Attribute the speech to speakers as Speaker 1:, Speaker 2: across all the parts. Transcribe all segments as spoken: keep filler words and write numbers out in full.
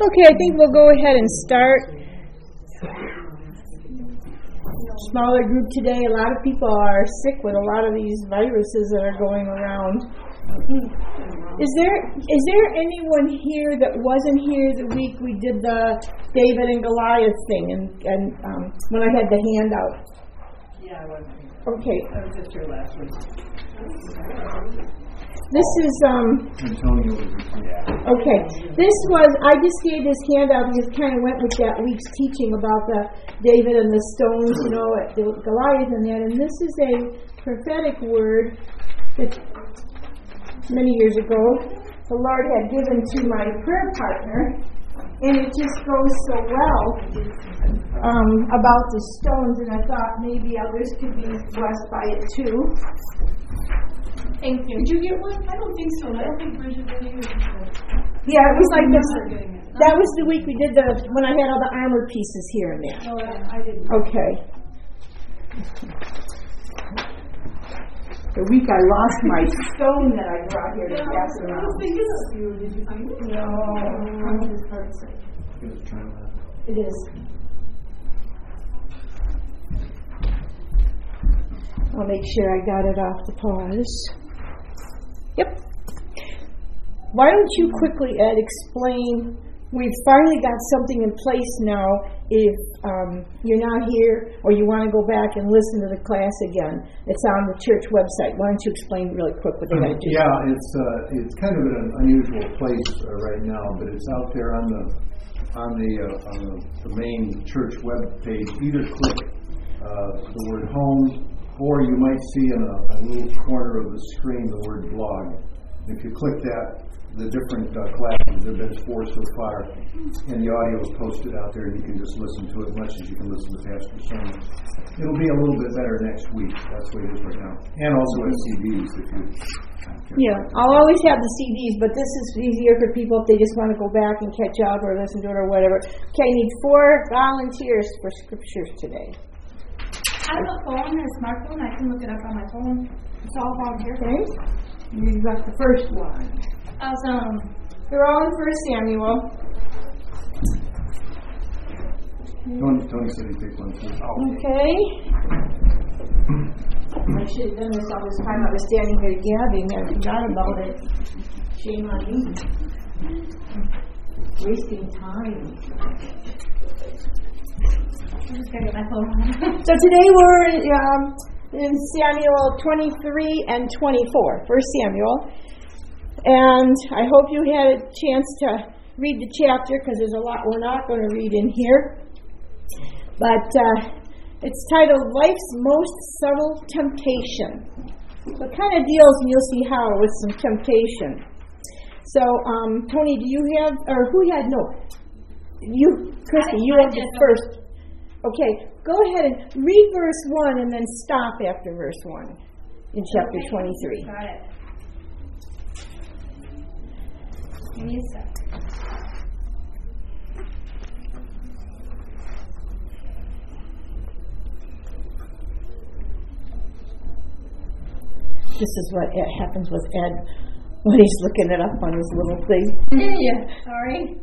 Speaker 1: Okay, I think we'll go ahead and start. Smaller group today. A lot of people are sick with a lot of these viruses that are going around. Is there is there anyone here that wasn't here the week we did the David and Goliath thing and, and um, when I had the handout?
Speaker 2: Yeah, I wasn't here.
Speaker 1: Okay.
Speaker 2: I was just here last week.
Speaker 1: This is, um...
Speaker 3: Antonio was yeah.
Speaker 1: Okay. This was, I just gave this handout because it kind of went with that week's teaching about the David and the stones, you know, at the Goliath and that. And this is a prophetic word that many years ago the Lord had given to my prayer partner. And it just goes so well um, about the stones. And I thought maybe others could be blessed by it too. Thank you.
Speaker 4: Did you get one? I don't think so. I don't think Bridget did either.
Speaker 1: Yeah, it was like this.
Speaker 4: Getting it.
Speaker 1: That was the week we did the when I had all the armor pieces here and there.
Speaker 4: Oh, I didn't.
Speaker 1: Okay. The week I lost my stone that I brought here to
Speaker 4: Yeah,
Speaker 1: pass
Speaker 4: I
Speaker 1: around.
Speaker 4: don't think it was you. Did you find it?
Speaker 1: No, it's hard to say. It is. I'll make sure I got it off the pause. Yep. Why don't you quickly, Ed, explain? We've finally got something in place now. If um, you're not here or you want to go back and listen to the class again, it's on the church website. Why don't you explain really quick what they got to do?
Speaker 3: Yeah, it's uh, it's kind of an unusual place uh, right now, but it's out there on the on the uh, on the, the main church web page. Either click uh, the word home, or you might see in a, a little corner of the screen the word blog. If you click that, the different uh, classes, there have been four so far, and the audio is posted out there, and you can just listen to it as much as you can listen to Pastor's sermon. It'll be a little bit better next week. That's the way it is right now. And also have C Ds if you...
Speaker 1: Yeah, I'll always have the C Ds, but this is easier for people if they just want to go back and catch up or listen to it or whatever. Okay, I need four volunteers for scriptures today.
Speaker 4: I have a phone, a smartphone. I can look it up on my phone. It's all volunteer.
Speaker 1: Okay, you got the first one.
Speaker 4: Awesome.
Speaker 1: They're all in First Samuel.
Speaker 3: Tony, Tony said he'd take one too. Oh.
Speaker 1: Okay. I should have done this all this time. I was standing here gabbing. I forgot about it. Shame on me. Wasting time.
Speaker 4: I'm just going to get my phone.
Speaker 1: So today we're um, in Samuel twenty-three and twenty-four. First Samuel. And I hope you had a chance to read the chapter because there's a lot we're not going to read in here. But uh, it's titled Life's Most Subtle Temptation. So it kind of deals, and you'll see how, with some temptation. So, um, Tony, do you have, or who had, no, you, Christy, you have the first. Okay, go ahead and read verse one and then stop after verse one in chapter
Speaker 4: Okay.
Speaker 1: twenty-three.
Speaker 4: Got it. Give me a sec.
Speaker 1: This is what Ed, happens with Ed when he's looking it up on his little thing.
Speaker 4: Yeah, sorry.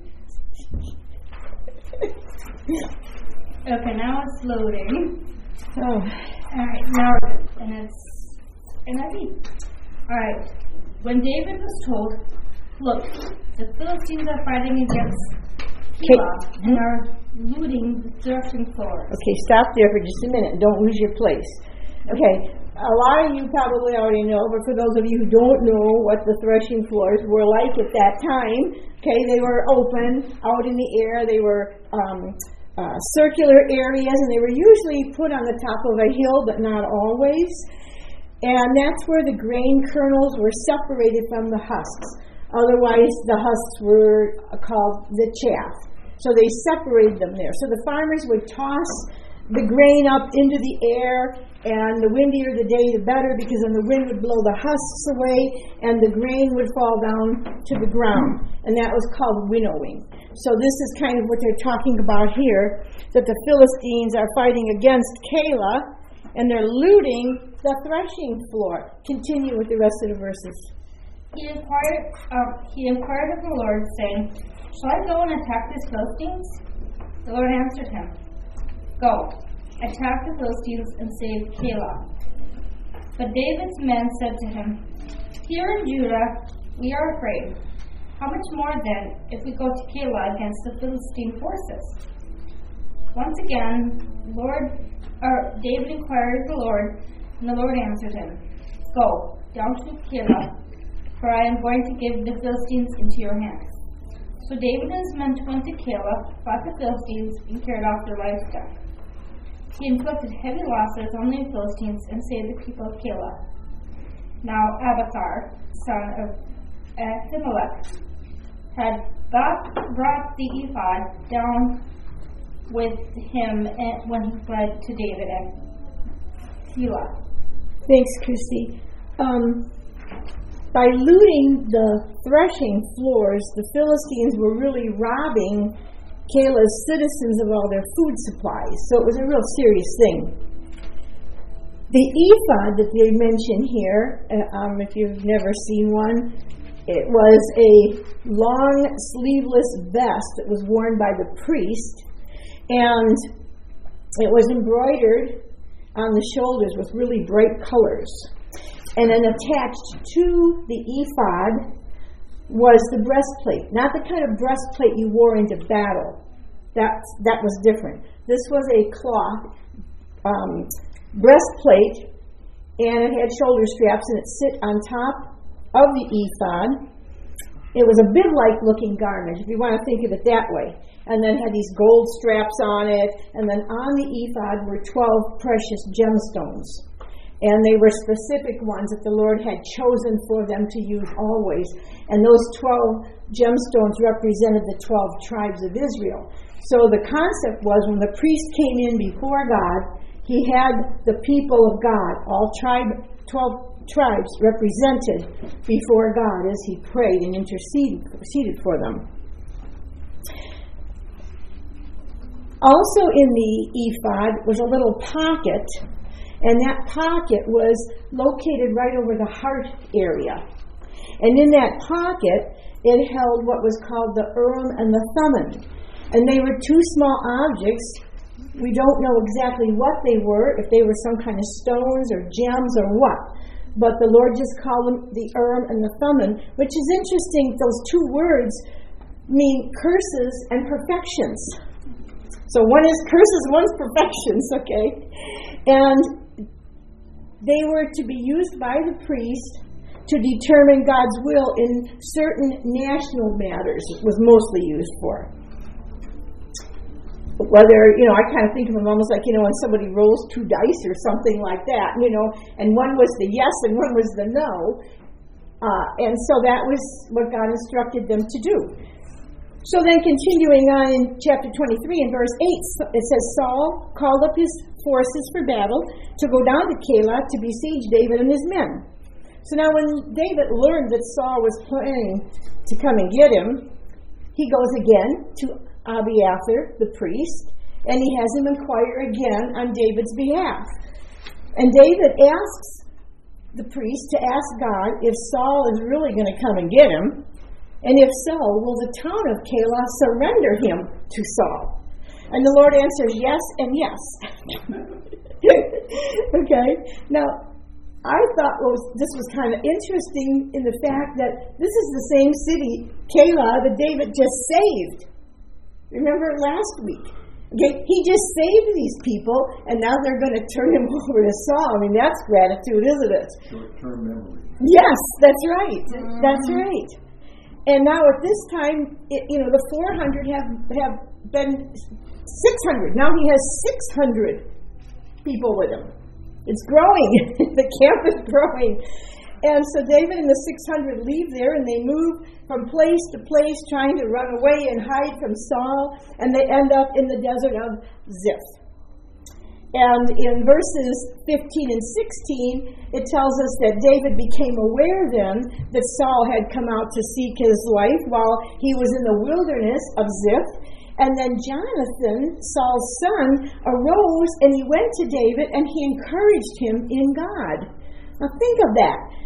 Speaker 4: Okay, now it's loading.
Speaker 1: Oh.
Speaker 4: Alright, now we're good. And it's N I V. Alright. When David was told, look, the Philistines are fighting against Keilah and are looting the threshing floors.
Speaker 1: Okay, stop there for just a minute and don't lose your place. Okay, a lot of you probably already know, but for those of you who don't know what the threshing floors were like at that time, okay, they were open, out in the air, they were um, uh, circular areas, and they were usually put on the top of a hill, but not always. And that's where the grain kernels were separated from the husks. Otherwise, the husks were called the chaff. So they separated them there. So the farmers would toss the grain up into the air, and the windier the day, the better, because then the wind would blow the husks away, and the grain would fall down to the ground. And that was called winnowing. So this is kind of what they're talking about here, that the Philistines are fighting against Keilah, and they're looting the threshing floor. Continue with the rest of the verses.
Speaker 4: he inquired, um, he inquired of the Lord, saying, "Shall I go and attack these Philistines?" The Lord answered him, "Go, attack the Philistines and save Keilah." But David's men said to him, "Here in Judah we are afraid. How much more then if we go to Keilah against the Philistine forces?" Once again, Lord, or David inquired of the Lord, and the Lord answered him, "Go down to Keilah, for I am going to give the Philistines into your hands." So David and his men went to Keilah, fought the Philistines, and carried off their livestock. He inflicted heavy losses on the Philistines and saved the people of Keilah. Now Abiathar, son of Ahimelech, had got, brought the ephod down with him when he fled to David at Keilah.
Speaker 1: Thanks, Chrissy. Um, by looting the threshing floors, the Philistines were really robbing Keilah's citizens of all their food supplies. So it was a real serious thing. The ephod that they mention here, uh, um, if you've never seen one, it was a long sleeveless vest that was worn by the priest, and it was embroidered on the shoulders with really bright colors. And then attached to the ephod was the breastplate, not the kind of breastplate you wore into battle. That that was different. This was a cloth um, breastplate, and it had shoulder straps, and it sit on top of the ephod. It was a bib-like looking garment, if you want to think of it that way. And then had these gold straps on it, and then on the ephod were twelve precious gemstones. And they were specific ones that the Lord had chosen for them to use always. And those twelve gemstones represented the twelve tribes of Israel. So the concept was, when the priest came in before God, he had the people of God, all tribe, twelve tribes, represented before God as he prayed and interceded, interceded for them. Also in the ephod was a little pocket, and that pocket was located right over the heart area. And in that pocket, it held what was called the Urim and the Thummim. And they were two small objects. We don't know exactly what they were, if they were some kind of stones or gems or what. But the Lord just called them the Urim and the Thummim, which is interesting. Those two words mean curses and perfections. So one is curses, one's perfections, okay? And they were to be used by the priest to determine God's will in certain national matters. It was mostly used for. Whether, you know, I kind of think of them almost like, you know, when somebody rolls two dice or something like that, you know, and one was the yes and one was the no. Uh, and so that was what God instructed them to do. So then continuing on in chapter twenty-three and verse eight, it says, Saul called up his forces for battle to go down to Keilah to besiege David and his men. So now when David learned that Saul was planning to come and get him, he goes again to Abiathar, the priest, and he has him inquire again on David's behalf. And David asks the priest to ask God if Saul is really going to come and get him, and if so, will the town of Keilah surrender him to Saul? And the Lord answers yes and yes. Okay? Now, I thought was, this was kind of interesting in the fact that this is the same city, Keilah, that David just saved. Remember last week? Okay, he just saved these people, and now they're going to turn him over to Saul. I mean, that's gratitude, isn't it?
Speaker 3: Short-term memory.
Speaker 1: Yes, that's right. Mm-hmm. That's right. And now at this time, it, you know, the four hundred have have been six hundred. Now he has six hundred people with him. It's growing. The camp is growing. And so David and the six hundred leave there, and they move from place to place trying to run away and hide from Saul, and they end up in the desert of Ziph. And in verses fifteen and sixteen, it tells us that David became aware then that Saul had come out to seek his life while he was in the wilderness of Ziph. And then Jonathan, Saul's son, arose and he went to David and he encouraged him in God. Now think of that.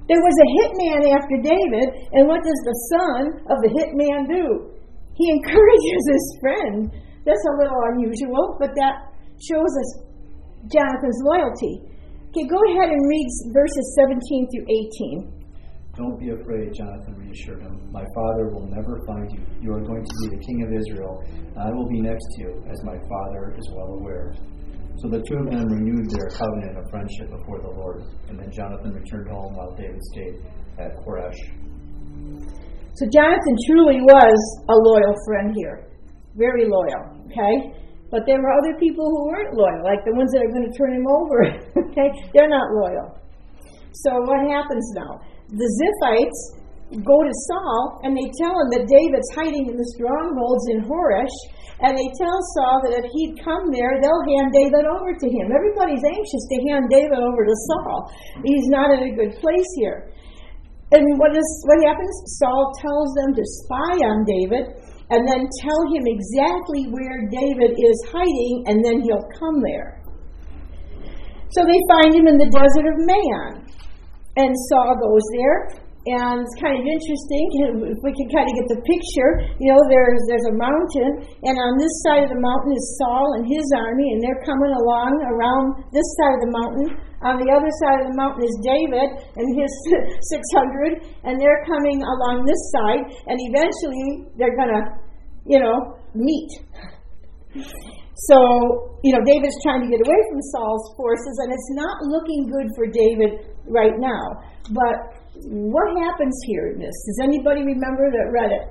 Speaker 1: There was a hitman after David, and what does the son of the hitman do? He encourages his friend. That's a little unusual, but that shows us Jonathan's loyalty. Okay, go ahead and read verses seventeen through eighteen.
Speaker 5: Don't be afraid, Jonathan reassured him. My father will never find you. You are going to be the king of Israel, and I will be next to you, as my father is well aware. So the two of them renewed their covenant of friendship before the Lord, and then Jonathan returned home while David stayed at Koresh.
Speaker 1: So Jonathan truly was a loyal friend here. Very loyal, okay? But there were other people who weren't loyal, like the ones that are going to turn him over, okay? They're not loyal. So what happens now? The Ziphites go to Saul, and they tell him that David's hiding in the strongholds in Horesh, and they tell Saul that if he'd come there, they'll hand David over to him. Everybody's anxious to hand David over to Saul. He's not in a good place here. And what is what happens? Saul tells them to spy on David, and then tell him exactly where David is hiding, and then he'll come there. So they find him in the desert of Man. And Saul goes there, and it's kind of interesting. If we can kind of get the picture, you know, there's there's a mountain, and on this side of the mountain is Saul and his army, and they're coming along around this side of the mountain. On the other side of the mountain is David and his six hundred, and they're coming along this side, and eventually they're going to, you know, meet. So, you know, David's trying to get away from Saul's forces, and it's not looking good for David right now. But what happens here in this? Does anybody remember that read it?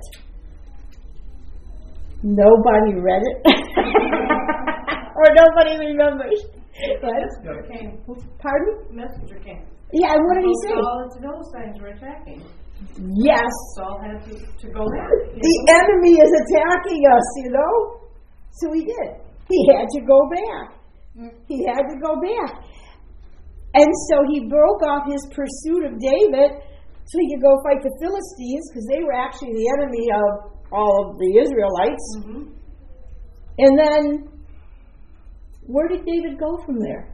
Speaker 1: Nobody read it? Or nobody remembers?
Speaker 2: Messenger came.
Speaker 1: Pardon?
Speaker 2: Messenger came.
Speaker 1: Yeah, and what did he say?
Speaker 2: All the Philistines were attacking.
Speaker 1: Yes.
Speaker 2: Saul had to, to go there.
Speaker 1: The enemy is attacking us, you know? So he did. He had to go back. He had to go back. And so he broke off his pursuit of David so he could go fight the Philistines, because they were actually the enemy of all of the Israelites.
Speaker 2: Mm-hmm.
Speaker 1: And then, where did David go from there?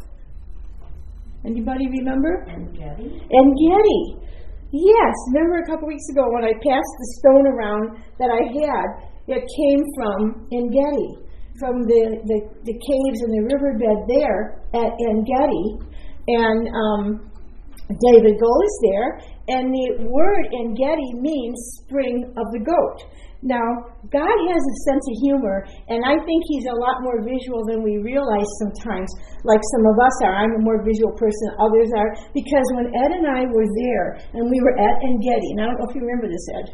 Speaker 1: Anybody remember?
Speaker 2: En-Gedi.
Speaker 1: En-Gedi. Yes, remember a couple weeks ago when I passed the stone around that I had, it came from En-Gedi, from the, the, the caves and the riverbed there at En-Gedi. And um, David goes there, and the word En-Gedi means spring of the goat. Now, God has a sense of humor, and I think He's a lot more visual than we realize sometimes, like some of us are. I'm a more visual person, others are, because when Ed and I were there, and we were at En-Gedi, and I don't know if you remember this, Ed,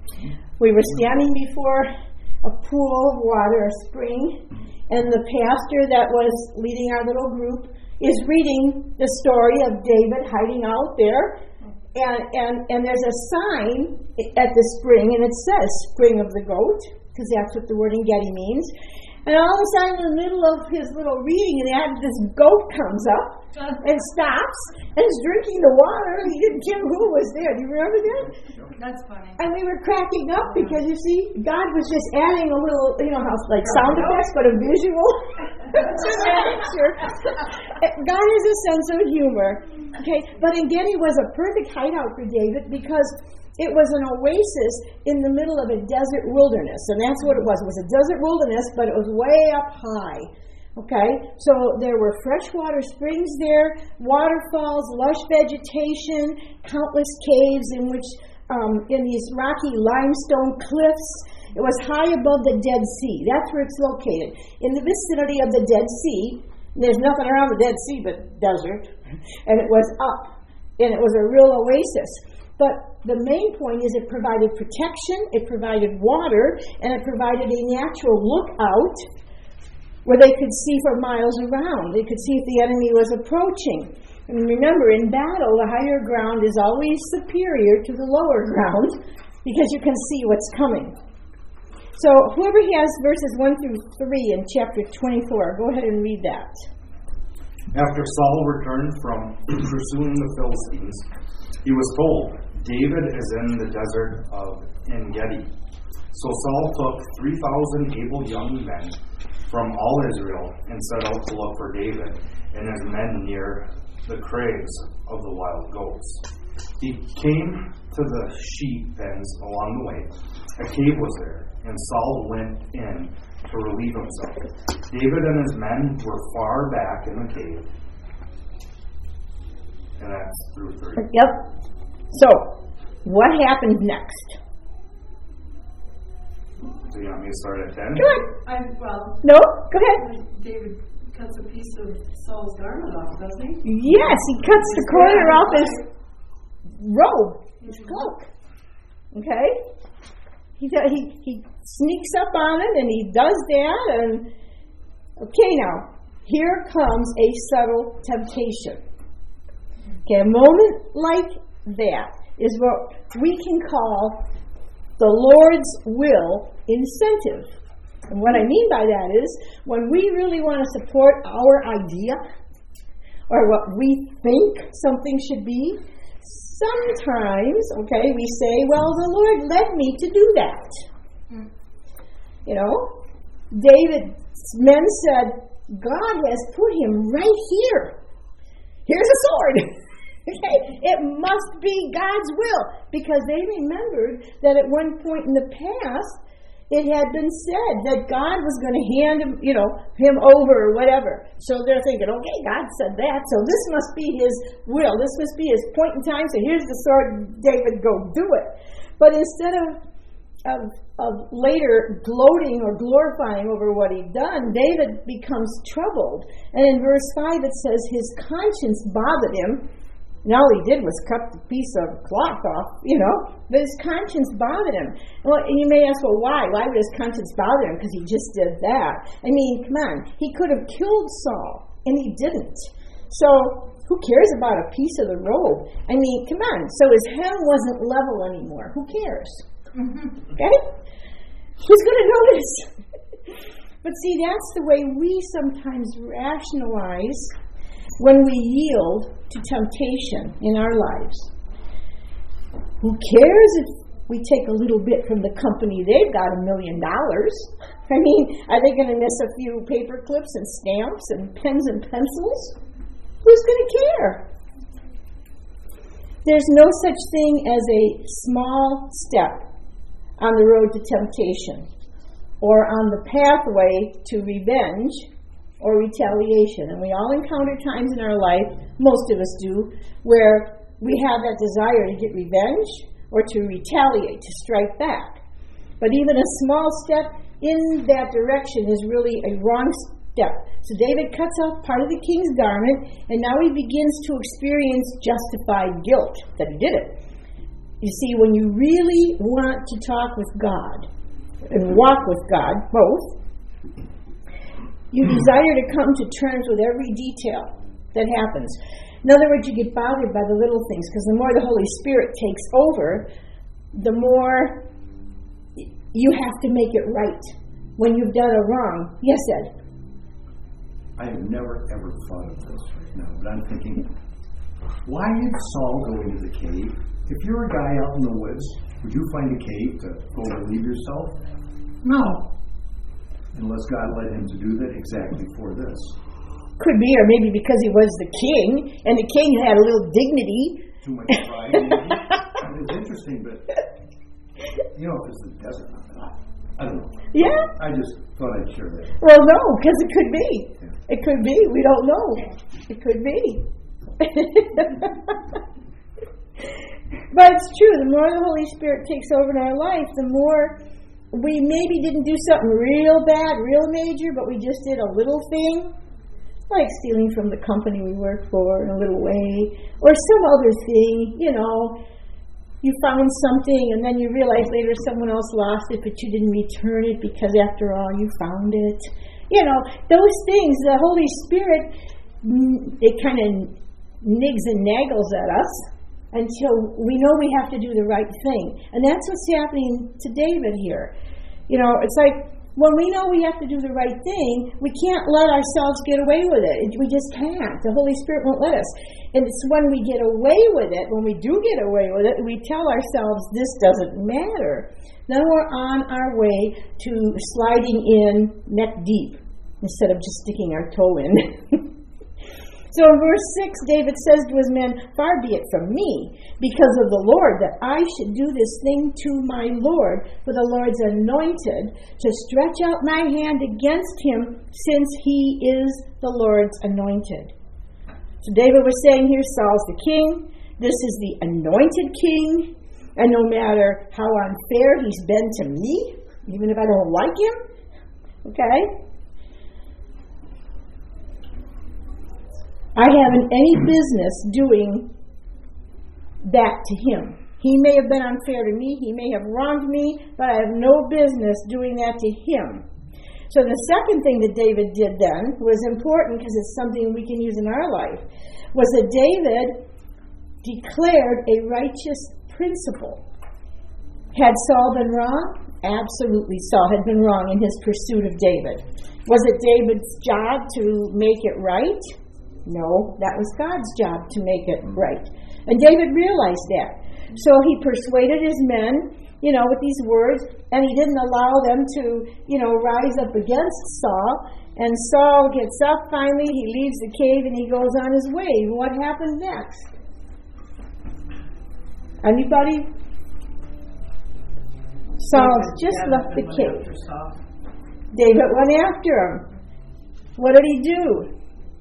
Speaker 1: we were standing before a pool of water, a spring, and the pastor that was leading our little group is reading the story of David hiding out there, and, and, and there's a sign at the spring, and it says Spring of the Goat, because that's what the word En-Gedi means. And all of a sudden, in the middle of his little reading, and that, this goat comes up and stops and is drinking the water. He didn't care who was there. Do you remember that?
Speaker 4: That's funny.
Speaker 1: And we were cracking up because, you see, God was just adding a little, you know, how like sound effects, but a visual to that picture. God has a sense of humor. Okay, but En-Gedi was a perfect hideout for David because it was an oasis in the middle of a desert wilderness, and that's what it was. It was a desert wilderness, but it was way up high. Okay, so there were freshwater springs there, waterfalls, lush vegetation, countless caves in which, um, in these rocky limestone cliffs. It was high above the Dead Sea. That's where it's located. In the vicinity of the Dead Sea, there's nothing around the Dead Sea but desert, and it was up, and it was a real oasis. But the main point is it provided protection, it provided water, and it provided a natural lookout where they could see for miles around. They could see if the enemy was approaching. And remember, in battle, the higher ground is always superior to the lower ground because you can see what's coming. So whoever has verses one through three in chapter twenty-four, go ahead and read that.
Speaker 6: After Saul returned from pursuing the Philistines, he was told, David is in the desert of En-Gedi. So Saul took three thousand able young men from all Israel and set out to look for David and his men near the crags of the wild goats. He came to the sheep pens along the way. A cave was there, and Saul went in to relieve himself. David and his men were far back in the cave. And that's through thirty.
Speaker 1: Yep. So, what happens next?
Speaker 6: So you want me to start at ten?
Speaker 1: Go ahead.
Speaker 2: I, well,
Speaker 1: No? Go ahead.
Speaker 2: David cuts a piece of Saul's garment off, doesn't he?
Speaker 1: Yes, he cuts the corner off his robe, his cloak. Okay? He, he, he sneaks up on it and he does that. And okay, now, here comes a subtle temptation. Okay, a moment like that is what we can call the Lord's will incentive. And what I mean by that is when we really want to support our idea or what we think something should be, sometimes, okay, we say, well, the Lord led me to do that. Mm. You know, David's men said, God has put him right here. Here's a sword. Okay, it must be God's will, because they remembered that at one point in the past it had been said that God was going to hand him, you know, him over or whatever. So they're thinking, okay, God said that, so this must be His will. This must be His point in time. So here's the sword, David, go do it. But instead of of, of later gloating or glorifying over what he'd done, David becomes troubled. And in verse five it says his conscience bothered him. And all he did was cut the piece of cloth off, you know, but his conscience bothered him. Well, and you may ask, well, why? Why would his conscience bother him? Because he just did that. I mean, come on. He could have killed Saul, and he didn't. So, who cares about a piece of the robe? I mean, come on. So his hem wasn't level anymore. Who cares? Mm-hmm. Okay? Who's going to notice? But see, that's the way we sometimes rationalize when we yield to temptation in our lives. Who cares if we take a little bit from the company? They've got a million dollars. I mean, are they going to miss a few paper clips and stamps and pens and pencils? Who's going to care? There's no such thing as a small step on the road to temptation or on the pathway to revenge or retaliation. And we all encounter times in our life, most of us do, where we have that desire to get revenge or to retaliate, to strike back. But even a small step in that direction is really a wrong step. So David cuts off part of the king's garment, and now he begins to experience justified guilt that he did it. You see, when you really want to talk with God and walk with God, both, you desire to come to terms with every detail that happens. In other words, you get bothered by the little things, because the more the Holy Spirit takes over, the more you have to make it right when you've done a wrong. Yes, Ed?
Speaker 3: I have never, ever thought of this right now, but I'm thinking, why did Saul go into the cave? If you're a guy out in the woods, would you find a cave to go relieve yourself? No. Unless God led him to do that exactly for this. Could be, or maybe because he was the king, and the king had a little dignity. Too much pride. It's interesting, but, you know, it's the desert. I don't know.
Speaker 1: Yeah?
Speaker 3: I just thought I'd share that.
Speaker 1: Well, no, because it could be.
Speaker 3: Yeah.
Speaker 1: It could be. We don't know. It could be. But it's true. The more the Holy Spirit takes over in our life, the more we maybe didn't do something real bad, real major, but we just did a little thing, like stealing from the company we work for in a little way, or some other thing, you know. You found something and then you realize later someone else lost it, but you didn't return it because after all you found it. You know, those things, the Holy Spirit, it kind of nigs and naggles at us until we know we have to do the right thing. And that's what's happening to David here. You know, it's like when we know we have to do the right thing, we can't let ourselves get away with it. We just can't. The Holy Spirit won't let us. And it's when we get away with it, when we do get away with it, we tell ourselves this doesn't matter. Then we're on our way to sliding in neck deep instead of just sticking our toe in. So in verse six, David says to his men, "Far be it from me, because of the Lord, that I should do this thing to my Lord, for the Lord's anointed, to stretch out my hand against him, since he is the Lord's anointed." So David was saying here, Saul's the king, this is the anointed king, and no matter how unfair he's been to me, even if I don't like him, okay, I haven't any business doing that to him. He may have been unfair to me, he may have wronged me, but I have no business doing that to him. So the second thing that David did then was important, because it's something we can use in our life, was that David declared a righteous principle. Had Saul been wrong? Absolutely, Saul had been wrong in his pursuit of David. Was it David's job to make it right? No, that was God's job to make it right. And David realized that. So he persuaded his men, you know, with these words, and he didn't allow them to, you know, rise up against Saul. And Saul gets up finally, he leaves the cave and he goes on his way. What happened next? Anybody? Saul's just left the cave. David went after him. What did he do?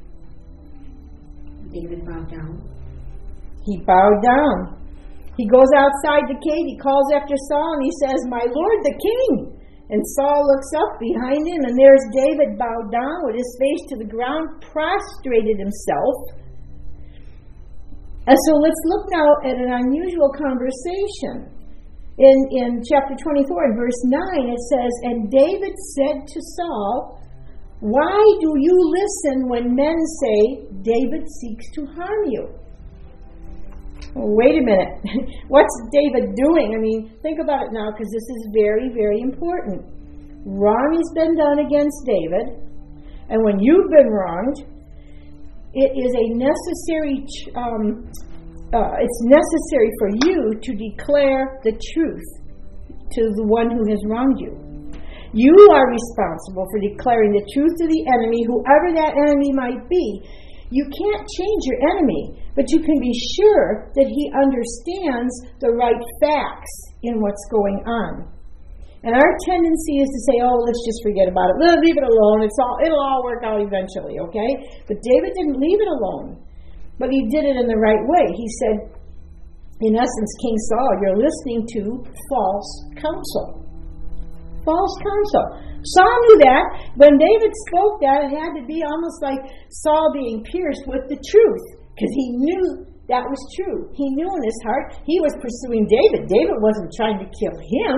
Speaker 7: David bowed down.
Speaker 1: He bowed down. He goes outside the cave, he calls after Saul, and he says, "My Lord the king." And Saul looks up behind him, and there's David bowed down with his face to the ground, prostrated himself. And so let's look now at an unusual conversation. In, in chapter twenty-four, in verse nine, it says, "And David said to Saul, 'Why do you listen when men say, David seeks to harm you?'" Well, wait a minute. What's David doing? I mean, think about it now, because this is very, very important. Wrong has been done against David, and when you've been wronged, it is a necessary, um, uh, it's necessary for you to declare the truth to the one who has wronged you. You are responsible for declaring the truth to the enemy, whoever that enemy might be. You can't change your enemy, but you can be sure that he understands the right facts in what's going on. And our tendency is to say, "Oh, let's just forget about it. Let's leave it alone. It's all, it'll all work out eventually," okay? But David didn't leave it alone. But he did it in the right way. He said, in essence, "King Saul, you're listening to false counsel." False counsel. Saul knew that. When David spoke that, it had to be almost like Saul being pierced with the truth, because he knew that was true. He knew in his heart he was pursuing David. David wasn't trying to kill him.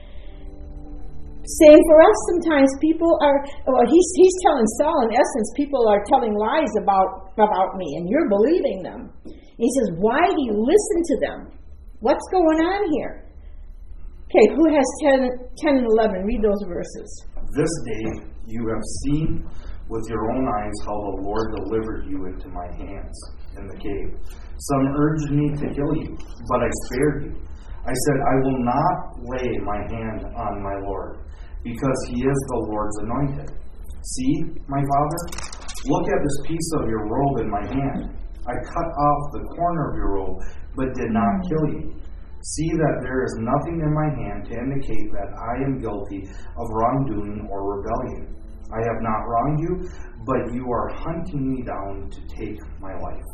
Speaker 1: Same for us sometimes. People are, well, he's, he's telling Saul, in essence, people are telling lies about, about me, and you're believing them. He says, why do you listen to them? What's going on here? Okay, who has ten, ten and eleven? Read those verses.
Speaker 6: "This day you have seen with your own eyes how the Lord delivered you into my hands in the cave. Some urged me to kill you, but I spared you. I said, I will not lay my hand on my Lord, because he is the Lord's anointed. See, my father, look at this piece of your robe in my hand. I cut off the corner of your robe, but did not kill you. See that there is nothing in my hand to indicate that I am guilty of wrongdoing or rebellion. I have not wronged you, but you are hunting me down to take my life."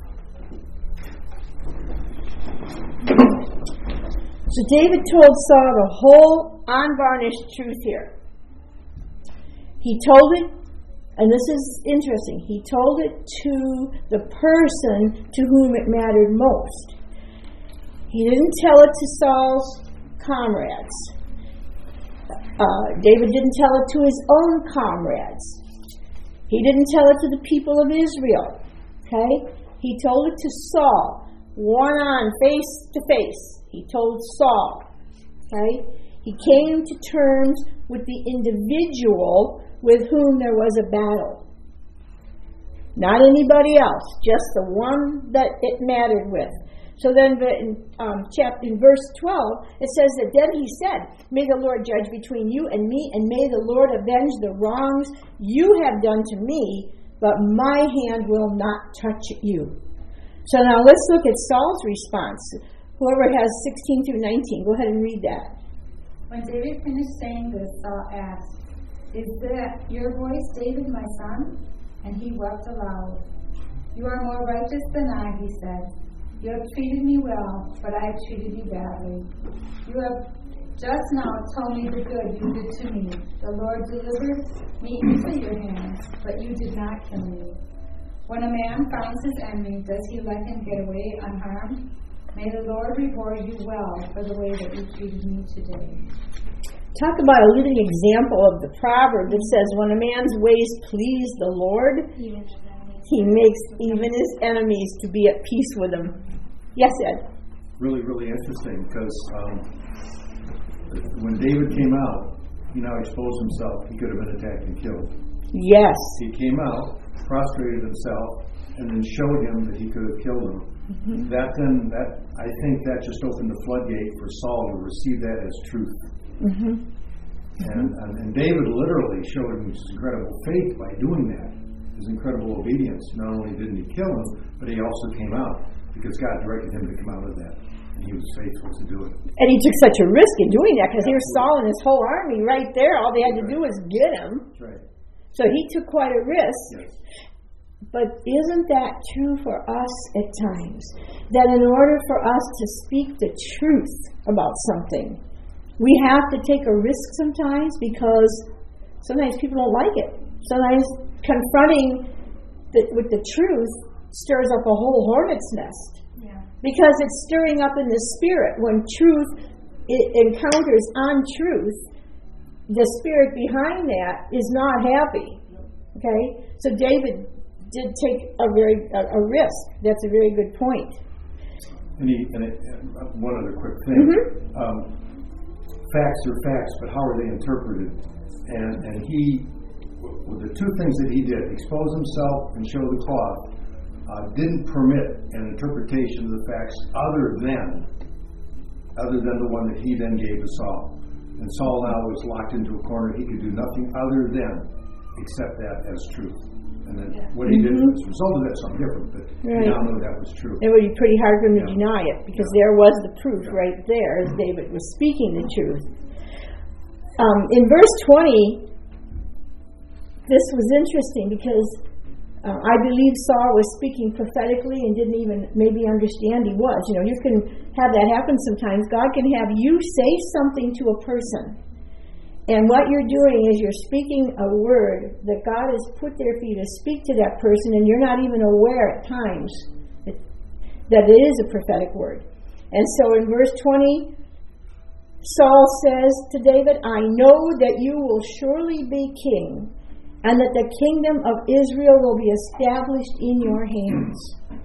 Speaker 1: So David told Saul the whole unvarnished truth here. He told it, and this is interesting, he told it to the person to whom it mattered most. He didn't tell it to Saul's comrades. Uh, David didn't tell it to his own comrades. He didn't tell it to the people of Israel. Okay? He told it to Saul, one on, face to face. He told Saul. Okay? He came to terms with the individual with whom there was a battle. Not anybody else, just the one that it mattered with. So then in, um, chapter, in verse twelve, it says that then he said, "May the Lord judge between you and me, and may the Lord avenge the wrongs you have done to me, but my hand will not touch you. So now let's look at Saul's response. Whoever has sixteen through nineteen, go ahead and read that.
Speaker 7: When David finished saying this, Saul asked, "Is that your voice, David, my son?" And he wept aloud. "You are more righteous than I," he said. "You have treated me well, but I have treated you badly. You have just now told me the good you did to me. The Lord delivered me into your hands, but you did not kill me. When a man finds his enemy, does he let him get away unharmed? May the Lord reward you well for the way that you treated me today."
Speaker 1: Talk about a living example of the proverb that says, when a man's ways please the Lord, he makes even his enemies to be at peace with him. Yes, Ed?
Speaker 3: Really, really interesting, because um, when David came out, he now exposed himself. He could have been attacked and killed.
Speaker 1: Yes.
Speaker 3: He came out, prostrated himself, and then showed him that he could have killed him. Mm-hmm. That then, that I think that just opened the floodgate for Saul to receive that as truth. Mm-hmm. And, and and David literally showed him his incredible faith by doing that, his incredible obedience. Not only didn't he kill him, but he also came out because God directed him to come out of that, and he was faithful to do it.
Speaker 1: And he took such a risk in doing that because here's Saul and his whole army right there. All they had to
Speaker 3: That's
Speaker 1: do
Speaker 3: right.
Speaker 1: was get him.
Speaker 3: That's right.
Speaker 1: So he took quite a risk.
Speaker 3: Yes.
Speaker 1: But isn't that true for us at times? That in order for us to speak the truth about something, we have to take a risk sometimes because sometimes people don't like it. Sometimes confronting the, with the truth stirs up a whole hornet's nest.
Speaker 4: Yeah.
Speaker 1: Because it's stirring up in the spirit. When truth it encounters untruth, the spirit behind that is not happy. Okay? So David did take a very a, a risk. That's a very good point.
Speaker 3: And, he, and it, uh, one other quick thing.
Speaker 1: Mm-hmm.
Speaker 3: Um, facts are facts, but how are they interpreted? And and he, well, the two things that he did, expose himself and show the cloth, uh, didn't permit an interpretation of the facts other than other than the one that he then gave to Saul. And Saul now was locked into a corner. He could do nothing other than accept that as truth. And then
Speaker 4: Yeah.
Speaker 3: what he did
Speaker 1: Mm-hmm.
Speaker 3: as a result of that, something different, but
Speaker 1: Right.
Speaker 3: he now knew that was true.
Speaker 1: It would be pretty hard for him to
Speaker 3: Yeah.
Speaker 1: deny it because
Speaker 3: Yeah.
Speaker 1: there was the proof right there as David was speaking the truth. Um, in verse twenty, this was interesting because uh, I believe Saul was speaking prophetically and didn't even maybe understand he was. You know, you can have that happen sometimes. God can have you say something to a person. And what you're doing is you're speaking a word that God has put there for you to speak to that person, and you're not even aware at times that, that it is a prophetic word. And so in verse twenty, Saul says to David, "I know that you will surely be king, and that the kingdom of Israel will be established in your hands."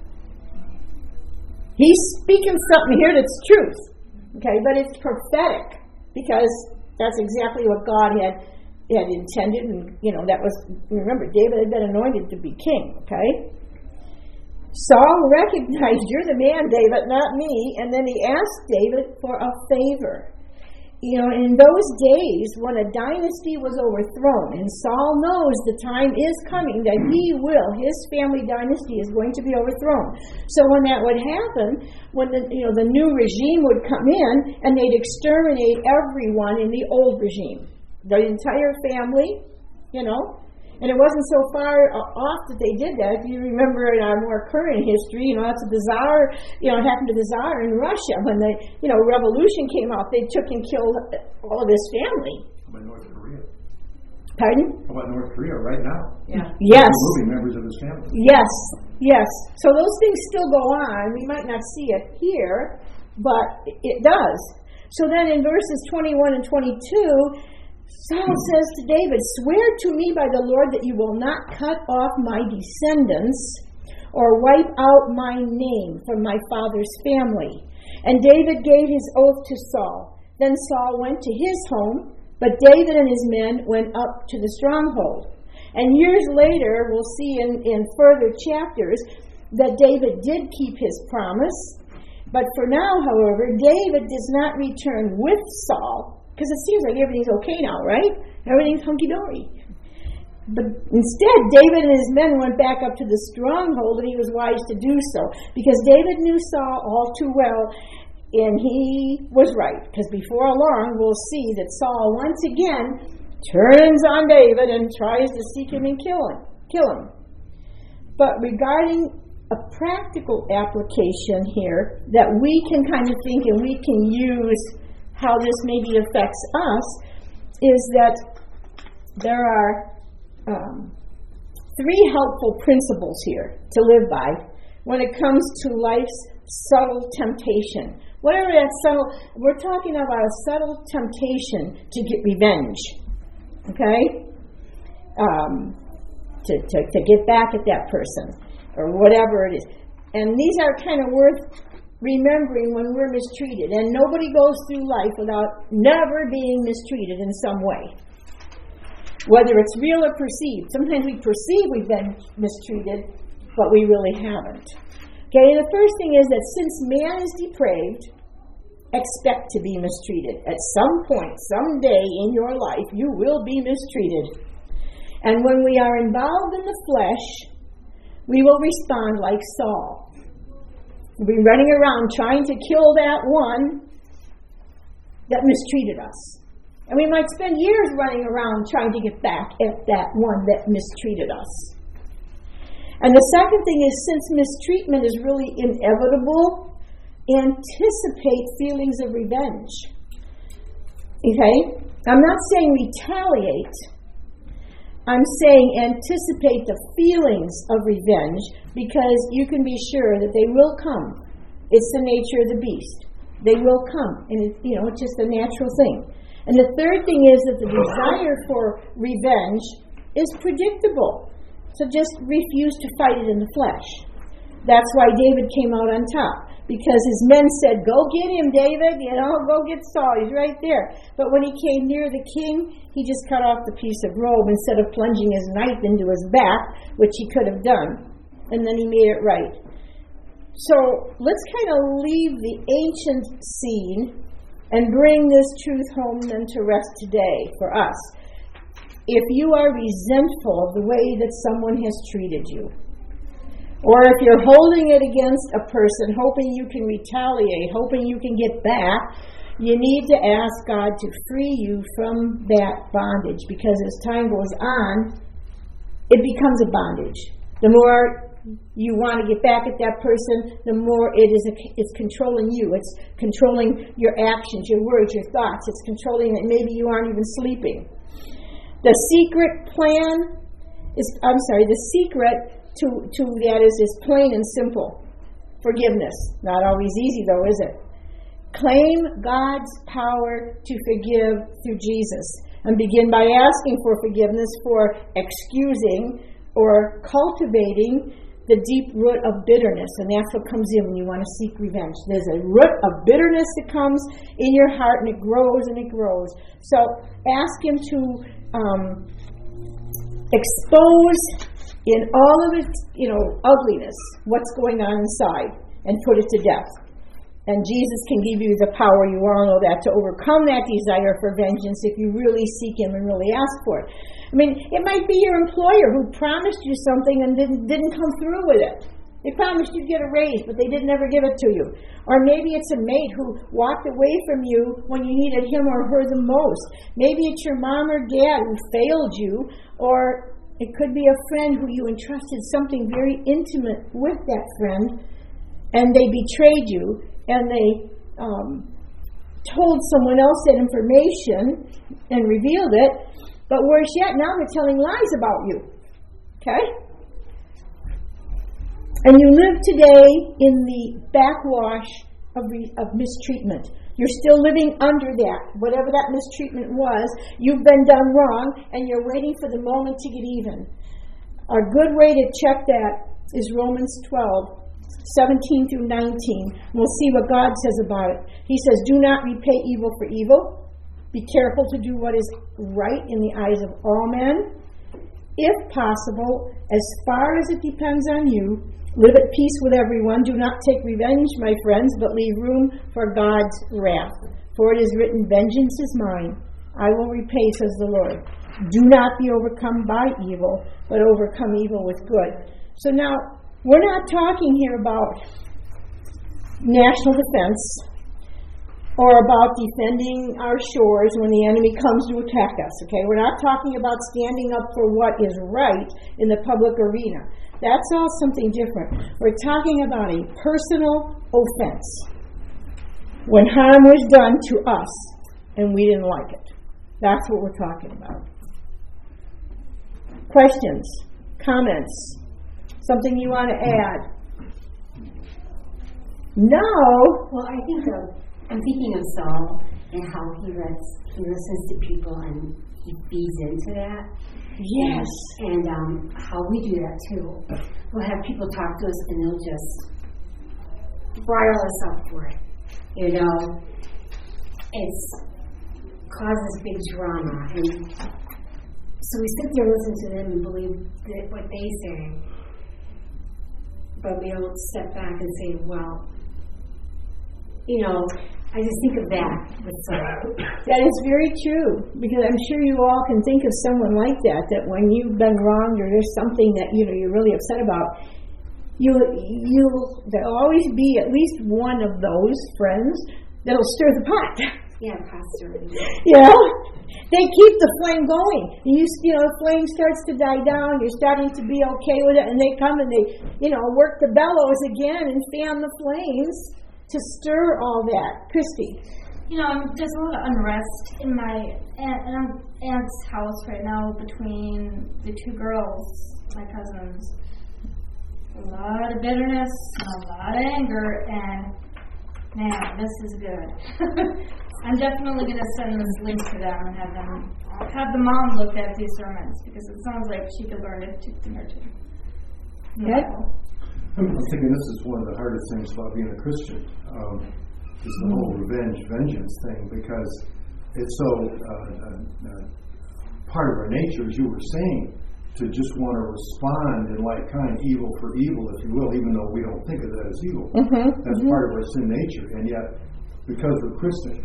Speaker 1: He's speaking something here that's truth, okay, but it's prophetic because that's exactly what God had had intended, and you know that was. Remember, David had been anointed to be king. Okay. Saul recognized, "You're the man, David, not me," and then he asked David for a favor. You know, in those days when a dynasty was overthrown, and Saul knows the time is coming that he will, his family dynasty is going to be overthrown. So when that would happen, when the you know the new regime would come in and they'd exterminate everyone in the old regime, the entire family, you know. And it wasn't so far off that they did that. If you remember in our more current history, you know, that's the Tsar, you know, it happened to the Tsar in Russia. When the, you know, revolution came out, they took and killed all of his family.
Speaker 3: How about North Korea?
Speaker 1: Pardon?
Speaker 3: How about North Korea right now?
Speaker 2: Yeah.
Speaker 1: Yes.
Speaker 3: Removing members of his family.
Speaker 1: Yes. Yes. So those things still go on. We might not see it here, but it does. So then in verses twenty-one and twenty-two, Saul says to David, "Swear to me by the Lord that you will not cut off my descendants or wipe out my name from my father's family." And David gave his oath to Saul. Then Saul went to his home, but David and his men went up to the stronghold. And years later, we'll see in, in further chapters that David did keep his promise. But for now, however, David does not return with Saul, because it seems like everything's okay now, right? Everything's hunky-dory. But instead, David and his men went back up to the stronghold, and he was wise to do so, because David knew Saul all too well, and he was right, because before long we'll see that Saul once again turns on David and tries to seek him and kill him. Kill him. But regarding a practical application here that we can kind of think and we can use how this maybe affects us is that there are um, three helpful principles here to live by when it comes to life's subtle temptation. Whatever that subtle, we're talking about a subtle temptation to get revenge, okay? Um, to, to, to get back at that person or whatever it is. And these are kind of worth remembering when we're mistreated. And nobody goes through life without never being mistreated in some way, whether it's real or perceived. Sometimes we perceive we've been mistreated, but we really haven't. Okay, and the first thing is that since man is depraved, expect to be mistreated. At some point, someday in your life, you will be mistreated. And when we are involved in the flesh, we will respond like Saul. We'll be running around trying to kill that one that mistreated us. And we might spend years running around trying to get back at that one that mistreated us. And the second thing is, since mistreatment is really inevitable, anticipate feelings of revenge. Okay? I'm not saying retaliate. I'm saying anticipate the feelings of revenge, because you can be sure that they will come. It's the nature of the beast. They will come. And it, you know, it's just a natural thing. And the third thing is that the desire for revenge is predictable. So just refuse to fight it in the flesh. That's why David came out on top, because his men said, "Go get him, David, you know, go get Saul, he's right there." But when he came near the king, he just cut off the piece of robe instead of plunging his knife into his back, which he could have done. And then he made it right. So let's kind of leave the ancient scene and bring this truth home then to rest today for us. If you are resentful of the way that someone has treated you, or if you're holding it against a person, hoping you can retaliate, hoping you can get back, you need to ask God to free you from that bondage, because as time goes on, it becomes a bondage. The more you want to get back at that person, the more it is it's controlling you. It's controlling your actions, your words, your thoughts. It's controlling that maybe you aren't even sleeping. The secret plan is, I'm sorry, the secret to, to that is, is plain and simple. Forgiveness. Not always easy though, is it? Claim God's power to forgive through Jesus. And begin by asking for forgiveness for excusing or cultivating the deep root of bitterness. And that's what comes in when you want to seek revenge. There's a root of bitterness that comes in your heart, and it grows and it grows. So ask Him to um, expose in all of its, you know, ugliness, what's going on inside, and put it to death. And Jesus can give you the power, you all know that, to overcome that desire for vengeance if you really seek Him and really ask for it. I mean, it might be your employer who promised you something and didn't didn't come through with it. They promised you'd get a raise, but they didn't ever give it to you. Or maybe it's a mate who walked away from you when you needed him or her the most. Maybe it's your mom or dad who failed you, or it could be a friend who you entrusted something very intimate with that friend, and they betrayed you, and they um, told someone else that information and revealed it, but worse yet, now they're telling lies about you. Okay? And you live today in the backwash of, re- of mistreatment. You're still living under that. Whatever that mistreatment was, you've been done wrong, and you're waiting for the moment to get even. A good way to check that is Romans twelve, seventeen through nineteen. We'll see what God says about it. He says, "Do not repay evil for evil. Be careful to do what is right in the eyes of all men. If possible, as far as it depends on you, live at peace with everyone. Do not take revenge, my friends, but leave room for God's wrath. For it is written, 'Vengeance is mine. I will repay,' says the Lord. do not be overcome by evil, but overcome evil with good. So now, we're not talking here about national defense or about defending our shores when the enemy comes to attack us, okay? We're not talking about standing up for what is right in the public arena. That's all something different. We're talking about a personal offense. When harm was done to us and we didn't like it. That's what we're talking about. Questions? Comments? Something you want to add? No.
Speaker 8: Well, I think of, I'm thinking of Saul and how he lets he listens to people and he feeds into that.
Speaker 1: Yes.
Speaker 8: And, and um, how we do that too. We'll have people talk to us and they'll just rile us up for it. You know, it's causes big drama, and so we sit there and listen to them and believe that what they say, but we don't step back and say, well, you know, I just think of that with Saul.
Speaker 1: That is very true, because I'm sure you all can think of someone like that, that when you've been wronged or there's something that, you know, you're really upset about, you, you, there'll always be at least one of those friends that'll stir the pot.
Speaker 8: Yeah, pastor.
Speaker 1: You know, they keep the flame going. You, you know, the flame starts to die down, you're starting to be okay with it, and they come and they, you know, work the bellows again and fan the flames to stir all that. Christy.
Speaker 4: You know, there's a lot of unrest in my aunt, aunt's house right now between the two girls, my cousins. A lot of bitterness, a lot of anger, and man, this is good. I'm definitely going to send this link to them and have them have the mom look at these sermons, because it sounds like she could learn it from her too.
Speaker 1: Good.
Speaker 3: I'm thinking this is one of the hardest things about being a Christian, um, is the whole revenge, vengeance thing, because it's so uh, uh, uh, part of our nature, as you were saying, to just want to respond in like kind, evil for evil, if you will, even though we don't think of that as evil.
Speaker 1: Mm-hmm.
Speaker 3: That's
Speaker 1: mm-hmm.
Speaker 3: part of our sin nature, and yet, because we're Christian,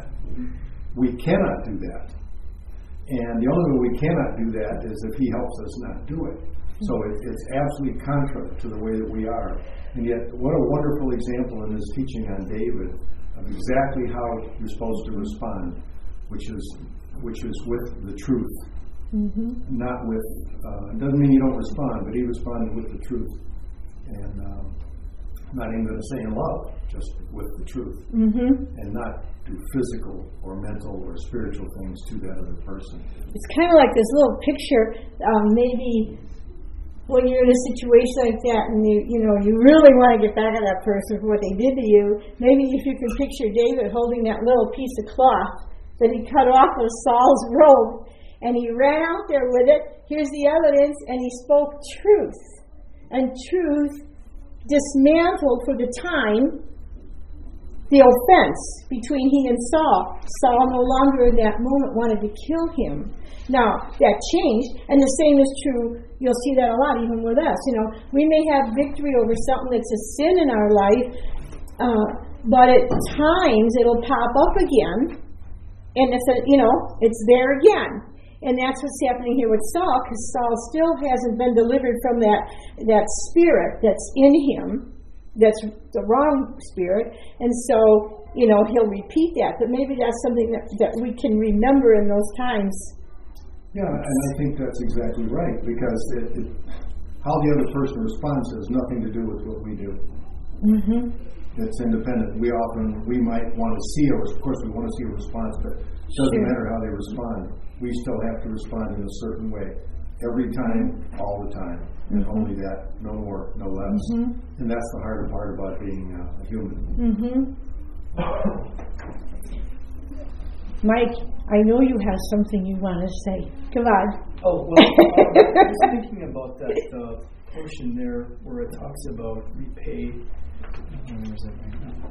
Speaker 3: we cannot do that. And the only way we cannot do that is if He helps us not do it. So it, it's absolutely contrary to the way that we are. And yet, what a wonderful example in this teaching on David of exactly how you're supposed to respond, which is which is with the truth.
Speaker 1: Mm-hmm.
Speaker 3: Not with, uh, it doesn't mean you don't respond, but he responded with the truth. And um, not even going to say in love, just with the truth.
Speaker 1: Mm-hmm.
Speaker 3: And not do physical or mental or spiritual things to that other person.
Speaker 1: It's kind of like this little picture, um, maybe when you're in a situation like that and you, you know, you really want to get back at that person for what they did to you, maybe if you can picture David holding that little piece of cloth that he cut off of Saul's robe, and he ran out there with it. Here's the evidence, and he spoke truth. And truth dismantled for the time the offense between he and Saul. Saul no longer in that moment wanted to kill him. Now, that changed, and the same is true, you'll see that a lot even with us. You know, we may have victory over something that's a sin in our life, uh, but at times it'll pop up again, and it's a, you know, it's there again. And that's what's happening here with Saul, because Saul still hasn't been delivered from that that spirit that's in him, that's the wrong spirit. And so, you know, he'll repeat that. But maybe that's something that, that we can remember in those times.
Speaker 3: Yeah, and I think that's exactly right, because it, it, how the other person responds has nothing to do with what we do.
Speaker 1: Mm-hmm.
Speaker 3: It's independent. We often, we might want to see, a, of course we want to see a response, but it doesn't
Speaker 1: Sure.
Speaker 3: matter how they respond. We still have to respond in a certain way. Every time, all the time. And
Speaker 1: Mm-hmm.
Speaker 3: only that, no more, no less.
Speaker 1: Mm-hmm.
Speaker 3: And that's the harder part about being uh, a human.
Speaker 1: Mm-hmm. Mike, I know you have something you want to say. Come on.
Speaker 5: Oh, well, um, I was thinking about that uh, portion there where it talks about repay. Where is it right now?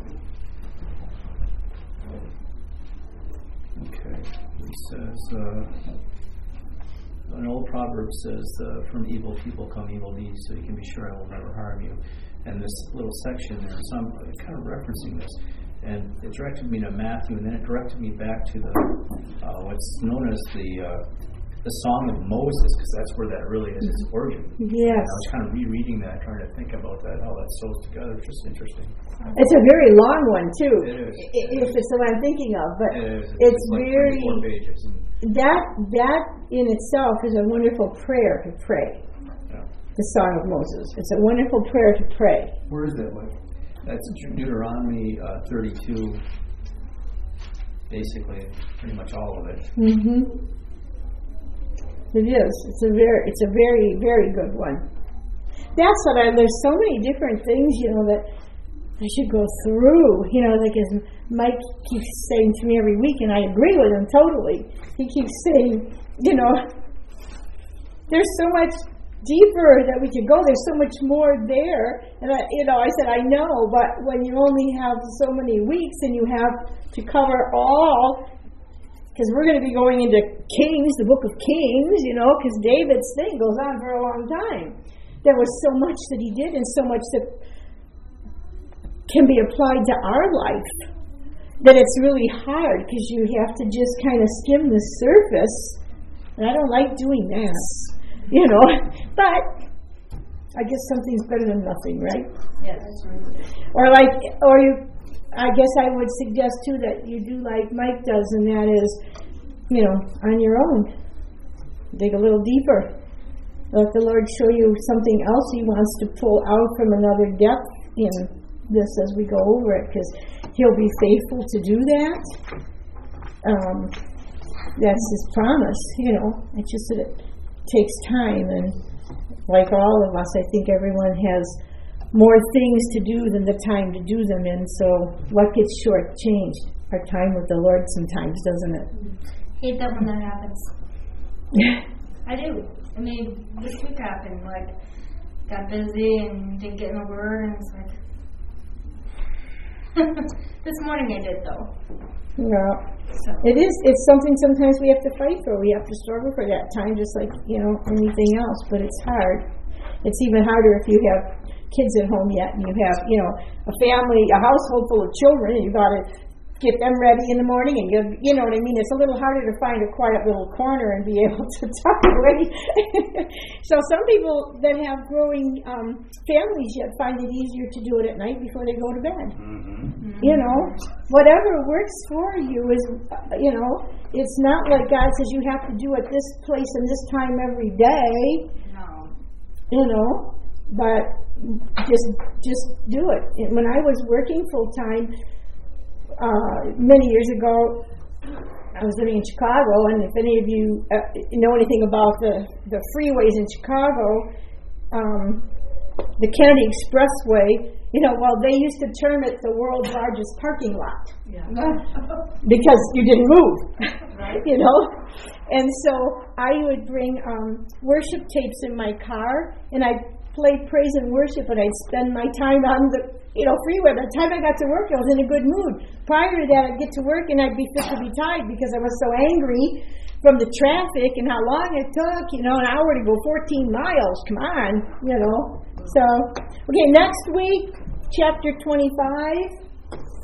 Speaker 5: Okay. It says, uh, an old proverb says, uh, from evil people come evil deeds, so you can be sure I will never harm you. And this little section there, so I'm kind of referencing this. And it directed me to Matthew, and then it directed me back to the uh, what's known as the uh, the Song of Moses, because that's where that really is its origin.
Speaker 1: Yes.
Speaker 5: And I was kind of rereading that, trying to think about that, how that sews together. It's just interesting.
Speaker 1: It's a very long one too.
Speaker 5: It is.
Speaker 1: i- If it's the one I'm thinking of, but
Speaker 5: It is.
Speaker 1: it's
Speaker 5: like
Speaker 1: very
Speaker 5: twenty-four pages. And,
Speaker 1: that that in itself is a wonderful prayer to pray.
Speaker 5: yeah.
Speaker 1: The Song of Moses. It's a wonderful prayer to pray.
Speaker 3: Where is that, Mike?
Speaker 5: That's Deuteronomy uh, thirty-two. Basically, pretty much all of it.
Speaker 1: Mm-hmm. It is. It's a very, it's a very, very good one. That's what I. There's so many different things, you know, that I should go through. You know, like as Mike keeps saying to me every week, and I agree with him totally. He keeps saying, you know, there's so much deeper that we could go. There's so much more there. And I, you know, I said I know, but when you only have so many weeks and you have to cover all. Because we're going to be going into Kings, the book of Kings, you know, because David's thing goes on for a long time. There was so much that he did and so much that can be applied to our life that it's really hard because you have to just kind of skim the surface. And I don't like doing that, you know. But I guess something's better than nothing, right?
Speaker 4: Yes.
Speaker 1: Or like, or you... I guess I would suggest too that you do like Mike does, and that is, you know, on your own. Dig a little deeper. Let the Lord show you something else He wants to pull out from another depth in this as we go over it, because He'll be faithful to do that. Um, that's His promise, you know. It's just that it takes time, and like all of us, I think everyone has more things to do than the time to do them in. So what gets shortchanged? Our time with the Lord sometimes, doesn't it?
Speaker 4: Hate that when that happens. I do. I mean, this week happened. Like, got busy and didn't get in a word, and it's like. This morning I did though.
Speaker 1: Yeah.
Speaker 4: So.
Speaker 1: It is. It's something sometimes we have to fight for. We have to struggle for that time, just like, you know, anything else. But it's hard. It's even harder if you have kids at home yet, and you have, you know, a family, a household full of children, and you got to get them ready in the morning, and you, you know what I mean. It's a little harder to find a quiet little corner and be able to tuck away. So some people that have growing um, families yet find it easier to do it at night before they go to bed.
Speaker 6: Mm-hmm.
Speaker 1: You know, whatever works for you is, you know, it's not like God says you have to do it this place and this time every day.
Speaker 4: No.
Speaker 1: You know, but just just do it. When I was working full time uh, many years ago, I was living in Chicago, and if any of you uh, know anything about the the freeways in Chicago, um, the Kennedy Expressway, you know, well, they used to term it the world's largest parking lot.
Speaker 2: Yeah.
Speaker 1: Because you didn't move,
Speaker 4: Right.
Speaker 1: you know. And so I would bring um, worship tapes in my car, and I'd play praise and worship, and I'd spend my time on the, you know, freeway. By the time I got to work, I was in a good mood. Prior to that, I'd get to work, and I'd be fit to be tied because I was so angry from the traffic and how long it took, you know, an hour to go fourteen miles. Come on, you know. So, okay, next week, chapter twenty-five.